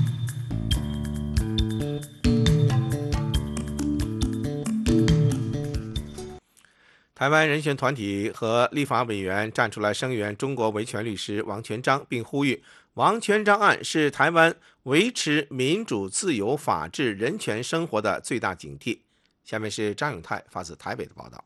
台湾人权团体和立法委员站出来声援中国维权律师王全璋，并呼吁王全璋案是台湾维持民主、自由、法治、人权生活的最大警惕。下面是张永泰发自台北的报道。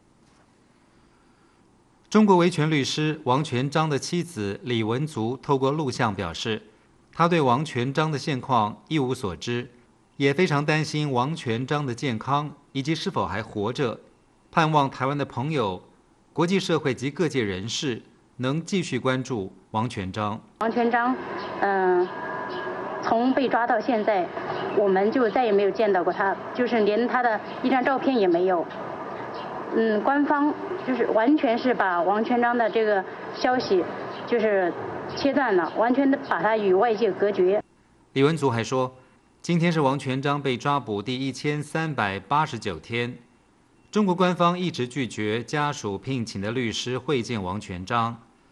中国维权律师王全璋的妻子李文足透过录像表示，他对王全璋的现况一无所知，也非常担心王全璋的健康以及是否还活着，盼望台湾的朋友、国际社会及各界人士能继续关注王全璋。 王全璋，嗯、呃，从被抓到现在，我们就再也没有见到过他，就是连他的一张照片也没有。嗯，官方就是完全是把王全璋的这个消息就是切断了，完全的把他与外界隔绝。 李文足还说，今天是王全璋被抓捕第一千三百八十九天。中国官方一直拒绝家属聘请的律师会见王全璋。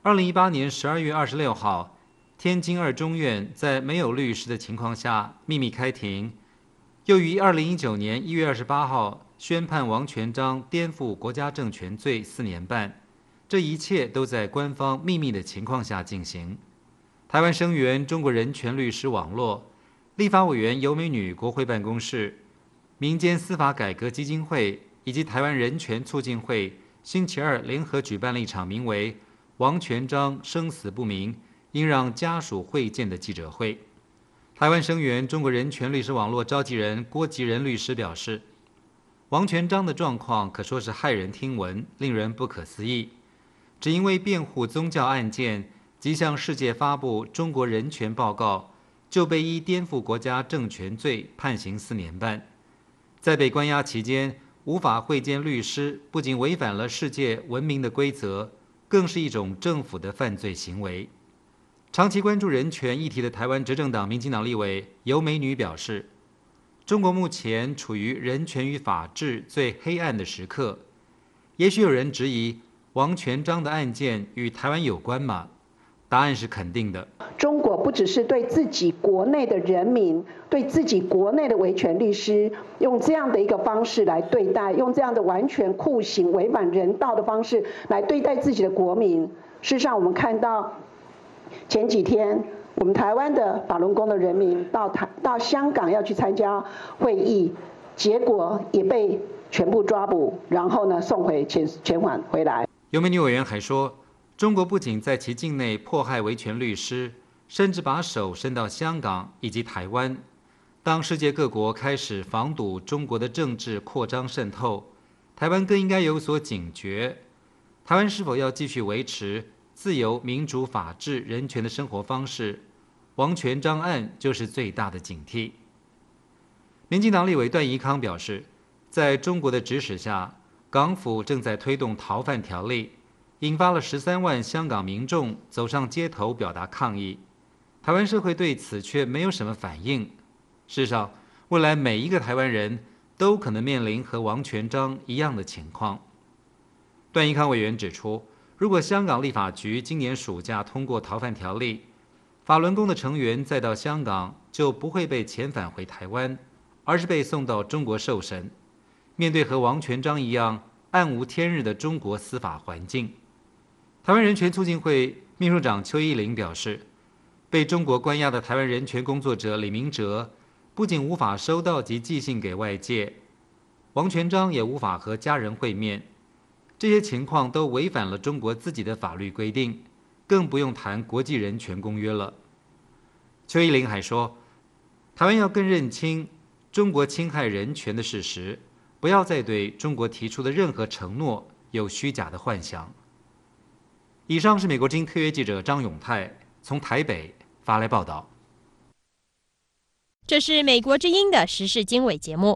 二零一八年十二月二十六号，天津二中院在没有律师的情况下秘密开庭，又于二零一九年一月二十八号宣判王全璋颠覆国家政权罪四年半。这一切都在官方秘密的情况下进行。台湾声援中国人权律师网络、立法委员尤美女国会办公室、民间司法改革基金会以及台湾人权促进会星期二联合举办了一场名为“王全璋生死不明，应让家属会见”的记者会。台湾声援中国人权律师网络召集人郭吉仁律师表示，王全璋的状况可说是骇人听闻，令人不可思议。只因为辩护宗教案件及向世界发布中国人权报告，就被依颠覆国家政权罪判刑四年半。在被关押期间，无法会见律师，不仅违反了世界文明的规则，更是一种政府的犯罪行为。长期关注人权议题的台湾执政党民进党立委尤美女表示，中国目前处于人权与法治最黑暗的时刻。也许有人质疑，王全璋的案件与台湾有关吗？答案是肯定的。 中国不只是对自己国内的人民、对自己国内的维权律师，用这样的一个方式来对待，用这样的完全酷刑、违反人道的方式来对待自己的国民。事实上，我们看到前几天，我们台湾的法轮功的人民到台到香港要去参加会议，结果也被全部抓捕，然后呢送回遣遣返回来。 尤美女委员还说，中国不仅在其境内迫害维权律师，甚至把手伸到香港以及台湾。当世界各国开始防堵中国的政治扩张渗透，台湾更应该有所警觉。台湾是否要继续维持自由、民主、法治、人权的生活方式？王全璋案就是最大的警惕。民进党立委段宜康表示，在中国的指使下，港府正在推动逃犯条例，引发了十三万香港民众走上街头表达抗议。台湾社会对此却没有什么反应。事实上，未来每一个台湾人都可能面临和王全璋一样的情况。段宜康委员指出，如果香港立法局今年暑假通过逃犯条例，法轮功的成员再到香港就不会被遣返回台湾，而是被送到中国受审。面对和王全璋一样暗无天日的中国司法环境，台湾人权促进会秘书长邱依麟表示，被中国关押的台湾人权工作者李明哲不仅无法收到及寄信给外界，王全璋也无法和家人会面，这些情况都违反了中国自己的法律规定，更不用谈国际人权公约了。邱依麟还说，台湾要更认清中国侵害人权的事实，不要再对中国提出的任何承诺有虚假的幻想。以上是美国之音特约记者张永泰从台北发来报道。 这是美国之音的时事经纬节目。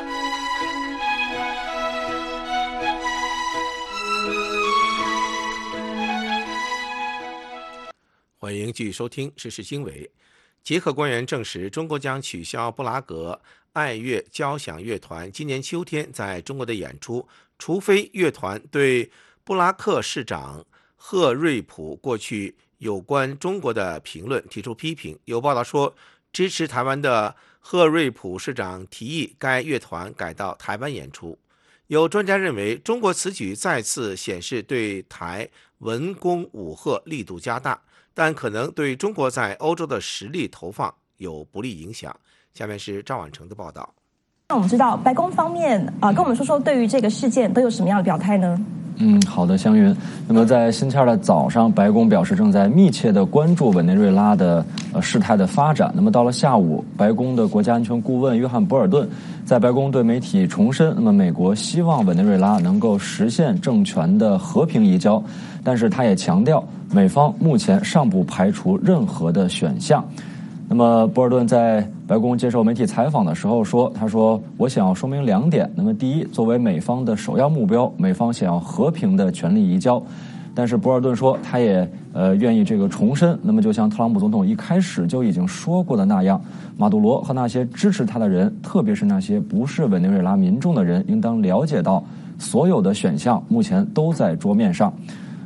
欢迎继续收听时事经纬。捷克官员证实，中国将取消布拉格爱乐交响乐团今年秋天在中国的演出，除非乐团对布拉克市长赫瑞普过去有关中国的评论提出批评。有报道说，支持台湾的赫瑞普市长提议该乐团改到台湾演出。有专家认为，中国此举再次显示对台文攻武吓力度加大，但可能对中国在欧洲的实力投放有不利影响。下面是赵婉成的报道。 那我们知道白宫方面啊、呃，跟我们说说对于这个事件都有什么样的表态呢？ 嗯，好的，香云。那么在星期二的早上，白宫表示正在密切的关注委内瑞拉的呃事态的发展。那么到了下午，白宫的国家安全顾问约翰·博尔顿在白宫对媒体重申，那么美国希望委内瑞拉能够实现政权的和平移交，但是他也强调，美方目前尚不排除任何的选项。那么博尔顿在白宫接受媒体采访的时候说，他说，我想要说明两点。那么第一，作为美方的首要目标，美方想要和平的权力移交。但是博尔顿说，他也呃愿意这个重申，那么就像特朗普总统一开始就已经说过的那样，马杜罗和那些支持他的人，特别是那些不是委内瑞拉民众的人，应当了解到所有的选项目前都在桌面上。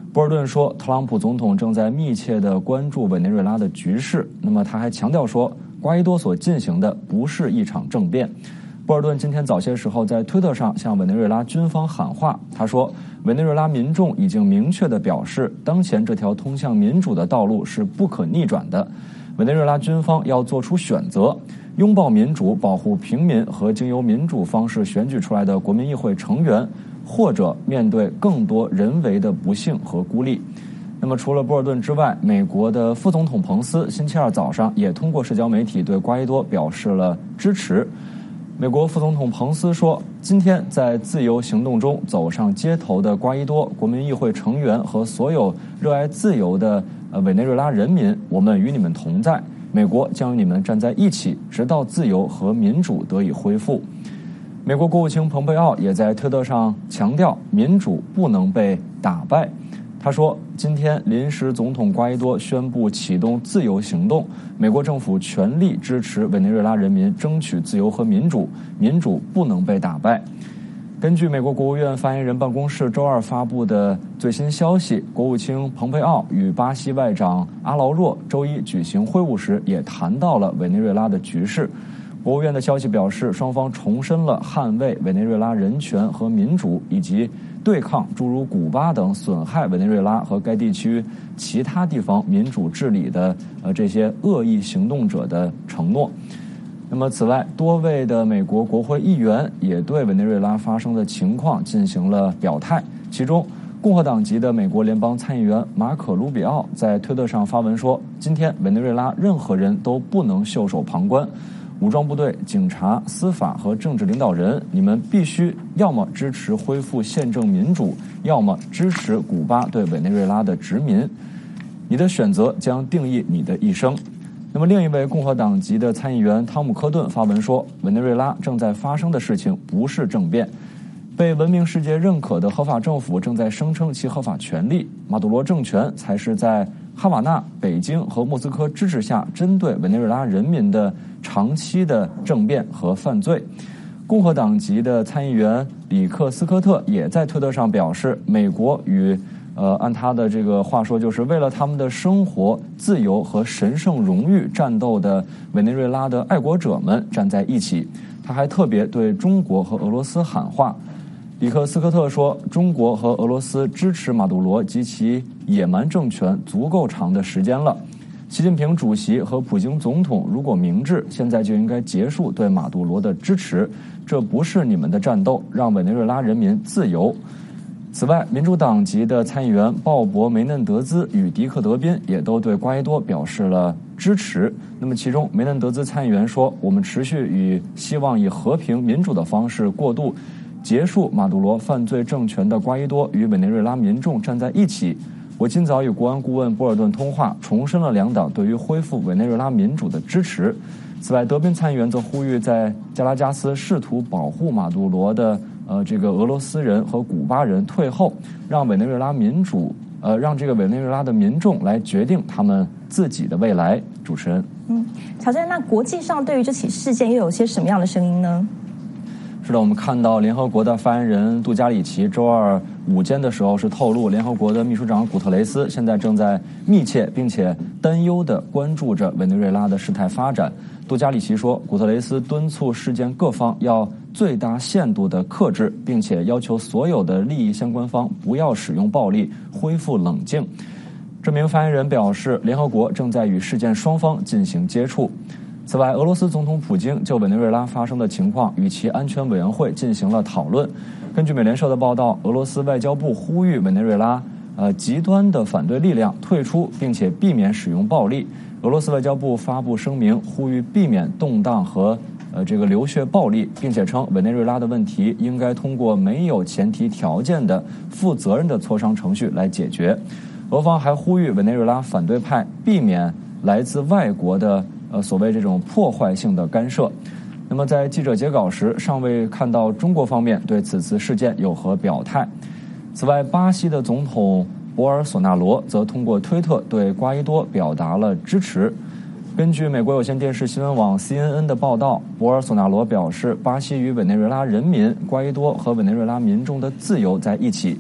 波尔顿说，特朗普总统正在密切地关注委内瑞拉的局势。那么他还强调说，瓜伊多所进行的不是一场政变。波尔顿今天早些时候在推特上向委内瑞拉军方喊话，他说，委内瑞拉民众已经明确地表示，当前这条通向民主的道路是不可逆转的。委内瑞拉军方要做出选择，拥抱民主，保护平民和经由民主方式选举出来的国民议会成员，或者面对更多人为的不幸和孤立。那么除了波尔顿之外，美国的副总统彭斯星期二早上也通过社交媒体对瓜伊多表示了支持。美国副总统彭斯说，今天在自由行动中走上街头的瓜伊多、国民议会成员和所有热爱自由的呃委内瑞拉人民，我们与你们同在，美国将与你们站在一起，直到自由和民主得以恢复。美国国务卿蓬佩奥也在推特上强调，民主不能被打败。他说，今天临时总统瓜伊多宣布启动自由行动，美国政府全力支持委内瑞拉人民争取自由和民主，民主不能被打败。根据美国国务院发言人办公室周二发布的最新消息，国务卿蓬佩奥与巴西外长阿劳若周一举行会晤时也谈到了委内瑞拉的局势。国务院的消息表示，双方重申了捍卫委内瑞拉人权和民主，以及对抗诸如古巴等损害委内瑞拉和该地区其他地方民主治理的呃这些恶意行动者的承诺。那么，此外，多位的美国国会议员也对委内瑞拉发生的情况进行了表态。其中，共和党籍的美国联邦参议员马可·卢比奥在推特上发文说：“今天委内瑞拉任何人都不能袖手旁观。武装部队、警察、司法和政治领导人，你们必须要么支持恢复宪政民主，要么支持古巴对委内瑞拉的殖民。你的选择将定义你的一生。”那么，另一位共和党籍的参议员汤姆·科顿发文说，委内瑞拉正在发生的事情不是政变，被文明世界认可的合法政府正在声称其合法权利，马杜罗政权才是在哈瓦那、北京和莫斯科支持下针对委内瑞拉人民的长期的政变和犯罪。共和党籍的参议员里克斯科特也在推特上表示，美国与呃，按他的这个话说，就是为了他们的生活、自由和神圣荣誉战斗的委内瑞拉的爱国者们站在一起。他还特别对中国和俄罗斯喊话。里克斯科特说，中国和俄罗斯支持马杜罗及其野蛮政权足够长的时间了。习近平主席和普京总统如果明智，现在就应该结束对马杜罗的支持。这不是你们的战斗，让委内瑞拉人民自由。此外，民主党籍的参议员鲍勃·梅嫩德兹与迪克·德宾也都对瓜伊多表示了支持。那么，其中梅嫩德兹参议员说：“我们持续与希望以和平民主的方式过渡结束马杜罗犯罪政权的瓜伊多与委内瑞拉民众站在一起。我今早与国安顾问波尔顿通话，重申了两党对于恢复委内瑞拉民主的支持。”此外，德宾参议员则呼吁在加拉加斯试图保护马杜罗的呃，这个俄罗斯人和古巴人退后，让委内瑞拉民主，呃，让这个委内瑞拉的民众来决定他们自己的未来。主持人， 嗯，乔治，那国际上对于这起事件又有些什么样的声音呢？ 是的，我们看到联合国的发言人杜加里奇周二午间的时候是透露，联合国的秘书长古特雷斯现在正在密切并且担忧地关注着委内瑞拉的事态发展。杜加里奇说，古特雷斯敦促事件各方要最大限度的克制，并且要求所有的利益相关方不要使用暴力，恢复冷静。这名发言人表示，联合国正在与事件双方进行接触。此外，俄罗斯总统普京就委内瑞拉发生的情况与其安全委员会进行了讨论。根据美联社的报道，俄罗斯外交部呼吁委内瑞拉呃极端的反对力量退出，并且避免使用暴力。俄罗斯外交部发布声明，呼吁避免动荡和呃这个流血暴力，并且称委内瑞拉的问题应该通过没有前提条件的负责任的磋商程序来解决。俄方还呼吁委内瑞拉反对派避免来自外国的呃所谓这种破坏性的干涉。那么在记者截稿时，尚未看到中国方面对此次事件有何表态。此外，巴西的总统博尔索纳罗则通过推特对瓜伊多表达了支持。根据美国有线电视新闻网 C N N 的报道，博尔索纳罗表示，巴西与委内瑞拉人民、瓜伊多和委内瑞拉民众的自由在一起。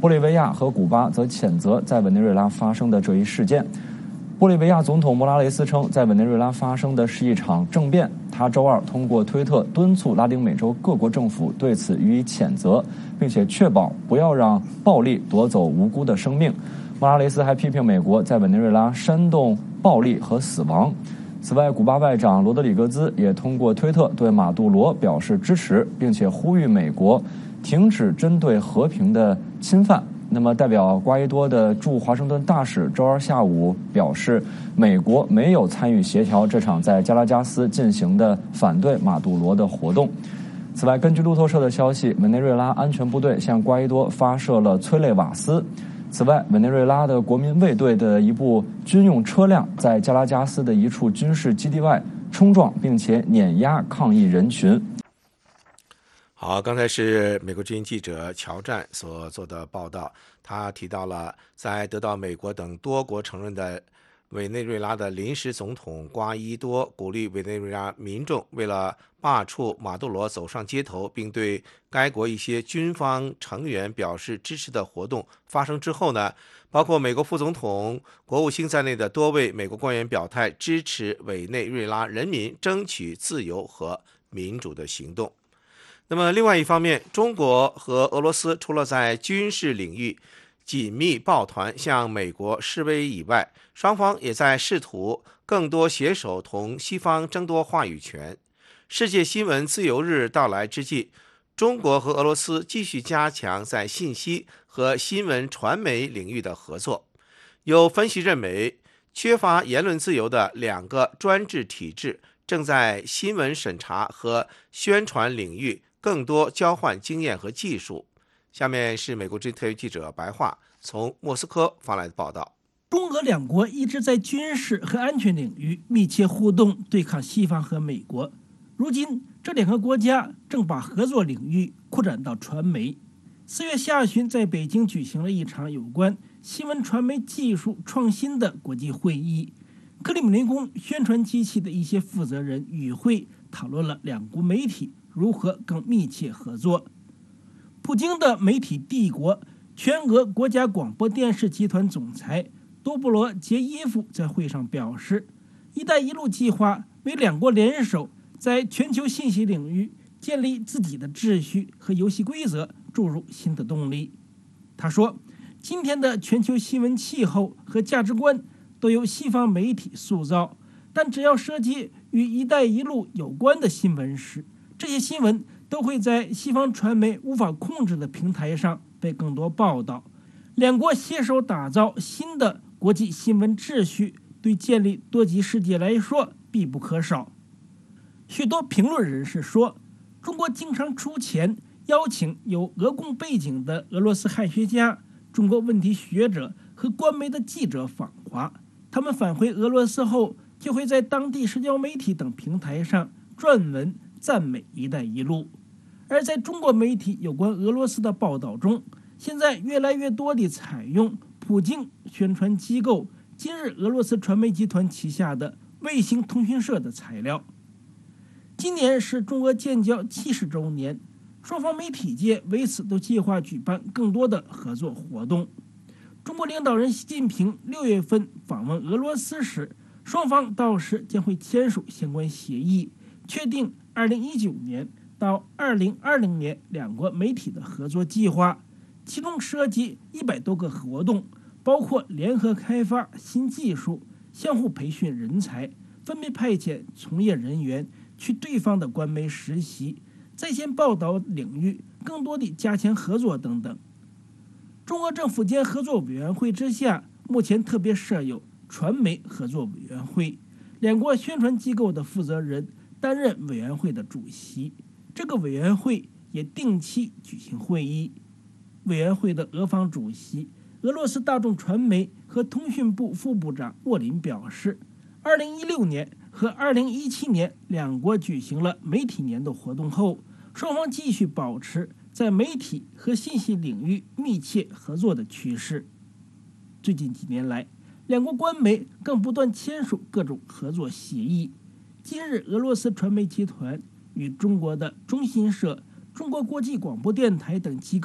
玻利维亚和古巴则谴责在委内瑞拉发生的这一事件。玻利维亚总统莫拉雷斯称，在委内瑞拉发生的是一场政变。他周二通过推特敦促拉丁美洲各国政府对此予以谴责，并且确保不要让暴力夺走无辜的生命。莫拉雷斯还批评美国在委内瑞拉煽动暴力和死亡。此外，古巴外长罗德里格兹也通过推特对马杜罗表示支持，并且呼吁美国停止针对和平的侵犯。那么，代表瓜伊多的驻华盛顿大使周二下午表示，美国没有参与协调这场在加拉加斯进行的反对马杜罗的活动。此外，根据路透社的消息，委内瑞拉安全部队向瓜伊多发射了催泪瓦斯。此外，委内瑞拉的国民卫队的一部军用车辆在加拉加斯的一处军事基地外冲撞，并且碾压抗议人群。 好，刚才是美国之音记者乔战所做的报道，他提到了在得到美国等多国承认的委内瑞拉的临时总统瓜伊多鼓励委内瑞拉民众为了罢黜马杜罗走上街头，并对该国一些军方成员表示支持的活动发生之后呢，包括美国副总统、国务卿在内的多位美国官员表态支持委内瑞拉人民争取自由和民主的行动。那么另外一方面，中国和俄罗斯除了在军事领域紧密抱团向美国示威以外，双方也在试图更多携手同西方争夺话语权。世界新闻自由日到来之际，中国和俄罗斯继续加强在信息和新闻传媒领域的合作。有分析认为，缺乏言论自由的两个专制体制正在新闻审查和宣传领域更多交换经验和技术。下面是美国之音特约记者白桦从莫斯科发来的报道。 中俄两国一直在军事和安全领域密切互动，对抗西方和美国。如今，这两个国家正把合作领域扩展到传媒。四月下旬，在北京举行了一场有关新闻传媒技术创新的国际会议。克里姆林宫宣传机器的一些负责人与会，讨论了两国媒体如何更密切合作。普京的媒体帝国全俄国家广播电视集团总裁多布罗杰耶夫在会上表示，一带一路计划为两国联手在全球信息领域建立自己的秩序和游戏规则注入新的动力。他说，今天的全球新闻气候和价值观都由西方媒体塑造，但只要涉及与一带一路有关的新闻时，这些新闻都会在西方传媒无法控制的平台上被更多报道。两国携手打造新的国际新闻秩序，对建立多极世界来说必不可少。许多评论人士说，中国经常出钱邀请有俄共背景的俄罗斯汉学家、中国问题学者和官媒的记者访华，他们返回俄罗斯后就会在当地社交媒体等平台上撰文赞美一带一路。而在中国媒体有关俄罗斯的报道中，现在越来越多地采用普京宣传机构今日俄罗斯传媒集团旗下的卫星通讯社的材料。今年是中俄建交七十周年，双方媒体界为此都计划举办更多的合作活动。中国领导人习近平六月份访问俄罗斯时，双方到时将会签署相关协议，确定二零一九年到二零二零年两国媒体的合作计划，其中涉及一百多个活动，包括联合开发新技术、相互培训人才、分别派遣从业人员去对方的官媒实习、在线报道领域更多地加强合作等等。中俄政府间合作委员会之下，目前特别设有传媒合作委员会，两国宣传机构的负责人担任委员会的主席。这个委员会也定期举行会议。委员会的俄方主席、俄罗斯大众传媒和通讯部副部长沃林表示，二零一六年和二零一七年两国举行了媒体年度活动后，双方继续保持在媒体和信息领域密切合作的趋势。最近几年来，两国官媒更不断签署各种合作协议。今日俄罗斯传媒集团与中国的中新社、中国国际广播电台等机构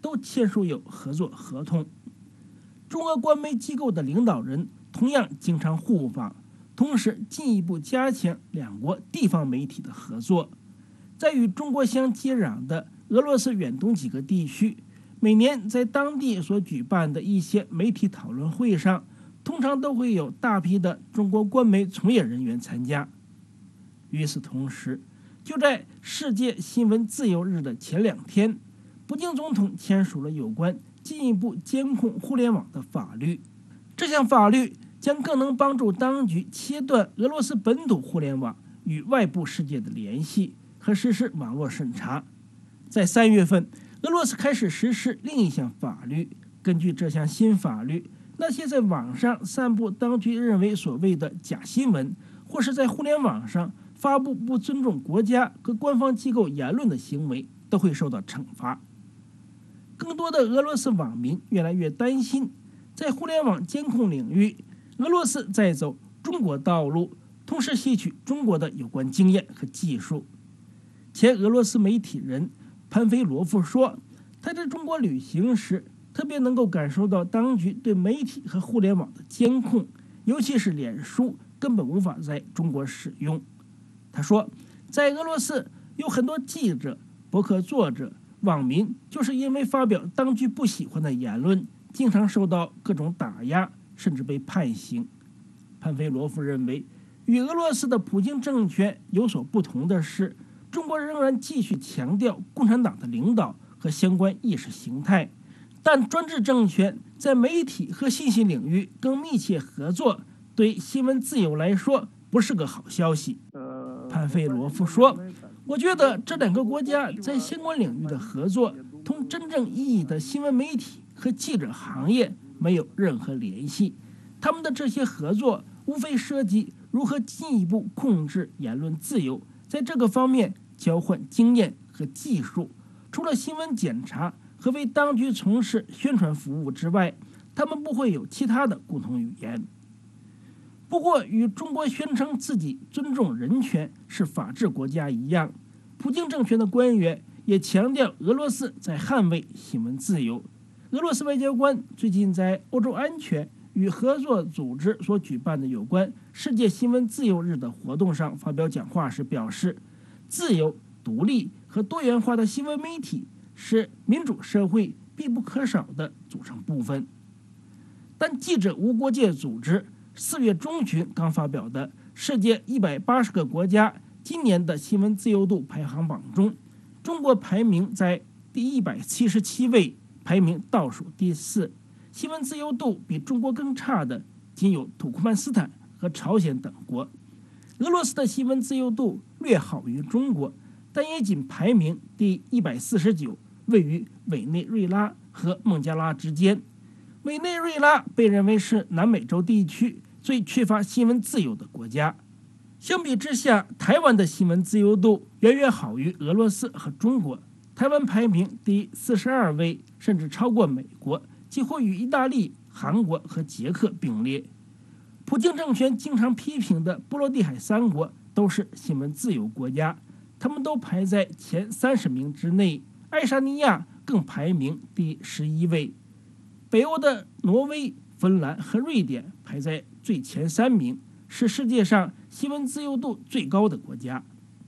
都签署有合作合同。中俄官媒机构的领导人同样经常互访，同时进一步加强两国地方媒体的合作。在与中国相接壤的俄罗斯远东几个地区，每年在当地所举办的一些媒体讨论会上，通常都会有大批的中国官媒从业人员参加。与此同时，就在世界新闻自由日的前两天，普京总统签署了有关进一步监控互联网的法律。这项法律将更能帮助当局切断俄罗斯本土互联网与外部世界的联系和实施网络审查。在三月份，俄罗斯开始实施另一项法律。根据这项新法律，那些在网上散布当局认为所谓的假新闻，或是在互联网上发布不尊重国家和官方机构言论的行为，都会受到惩罚。更多的俄罗斯网民越来越担心，在互联网监控领域，俄罗斯在走中国道路，同时吸取中国的有关经验和技术。前俄罗斯媒体人潘菲罗夫说，他在中国旅行时特别能够感受到当局对媒体和互联网的监控，尤其是脸书根本无法在中国使用。他说，在俄罗斯有很多记者、博客作者、网民就是因为发表当局不喜欢的言论，经常受到各种打压，甚至被判刑。潘菲罗夫认为，与俄罗斯的普京政权有所不同的是，中国仍然继续强调共产党的领导和相关意识形态，但专制政权在媒体和信息领域更密切合作，对新闻自由来说不是个好消息。潘菲罗夫说，我觉得这两个国家在相关领域的合作同真正意义的新闻媒体和记者行业没有任何联系，他们的这些合作无非涉及如何进一步控制言论自由，在这个方面交换经验和技术。除了新闻检查和为当局从事宣传服务之外，他们不会有其他的共同语言。不过，与中国宣称自己尊重人权是法治国家一样，普京政权的官员也强调俄罗斯在捍卫新闻自由。俄罗斯外交官最近在欧洲安全与合作组织所举办的有关世界新闻自由日的活动上发表讲话时表示，自由、独立和多元化的新闻媒体是民主社会必不可少的组成部分。但记者无国界组织四月中旬刚发表的世界一百八十个国家今年的新闻自由度排行榜中，中国排名在第一百七十七位，排名倒数第四。新闻自由度比中国更差的仅有土库曼斯坦和朝鲜等国。俄罗斯的新闻自由度略好于中国，但也仅排名第一百四十九，位于委内瑞拉和孟加拉之间。委内瑞拉被认为是南美洲地区最缺乏新闻自由的国家。相比之下，台湾的新闻自由度远远好于俄罗斯和中国，台湾排名第四十二位，甚至超过美国，几乎与意大利、韩国和捷克并列。普京政权经常批评的波罗的海三国都是新闻自由国家，他们都排在前三十名之内，爱沙尼亚更排名第十一位。北欧的挪威、芬兰和瑞典排在最前三名，是世界上新闻自由度最高的国家。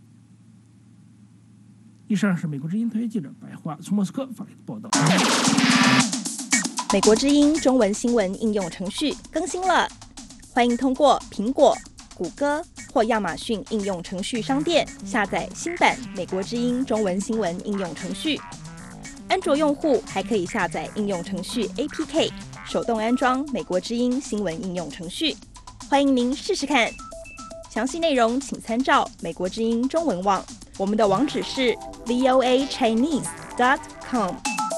以上是美国之音特约记者白桦从莫斯科发来的报道。 美国之音中文新闻应用程序更新了，欢迎通过苹果、谷歌或亚马逊应用程序商店下载新版美国之音中文新闻应用程序。安卓用户还可以下载应用程序 A P K， 手动安装美国之音新闻应用程序。欢迎您试试看。详细内容请参照美国之音中文网，我们的网址是 v o a chinese dot com。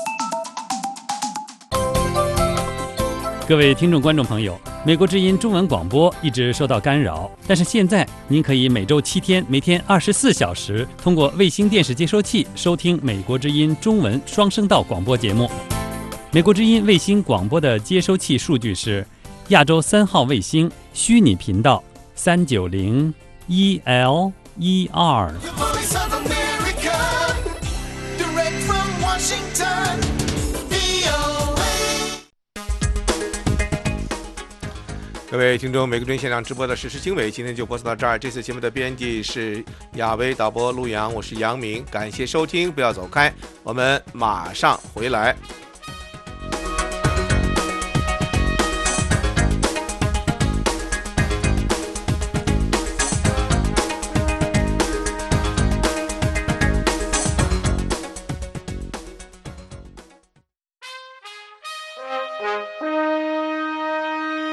各位听众观众朋友，美国之音中文广播一直受到干扰，但是现在您可以每周七天，每天二十四小时，通过卫星电视接收器收听美国之音中文双声道广播节目。美国之音卫星广播的接收器数据是亚洲三号卫星虚拟频道三九零 E L E R。 各位听众，美国之音现场直播的时事经纬，今天就播送到这儿。这次节目的编辑是亚威，导播陆阳，我是杨明，感谢收听，不要走开，我们马上回来。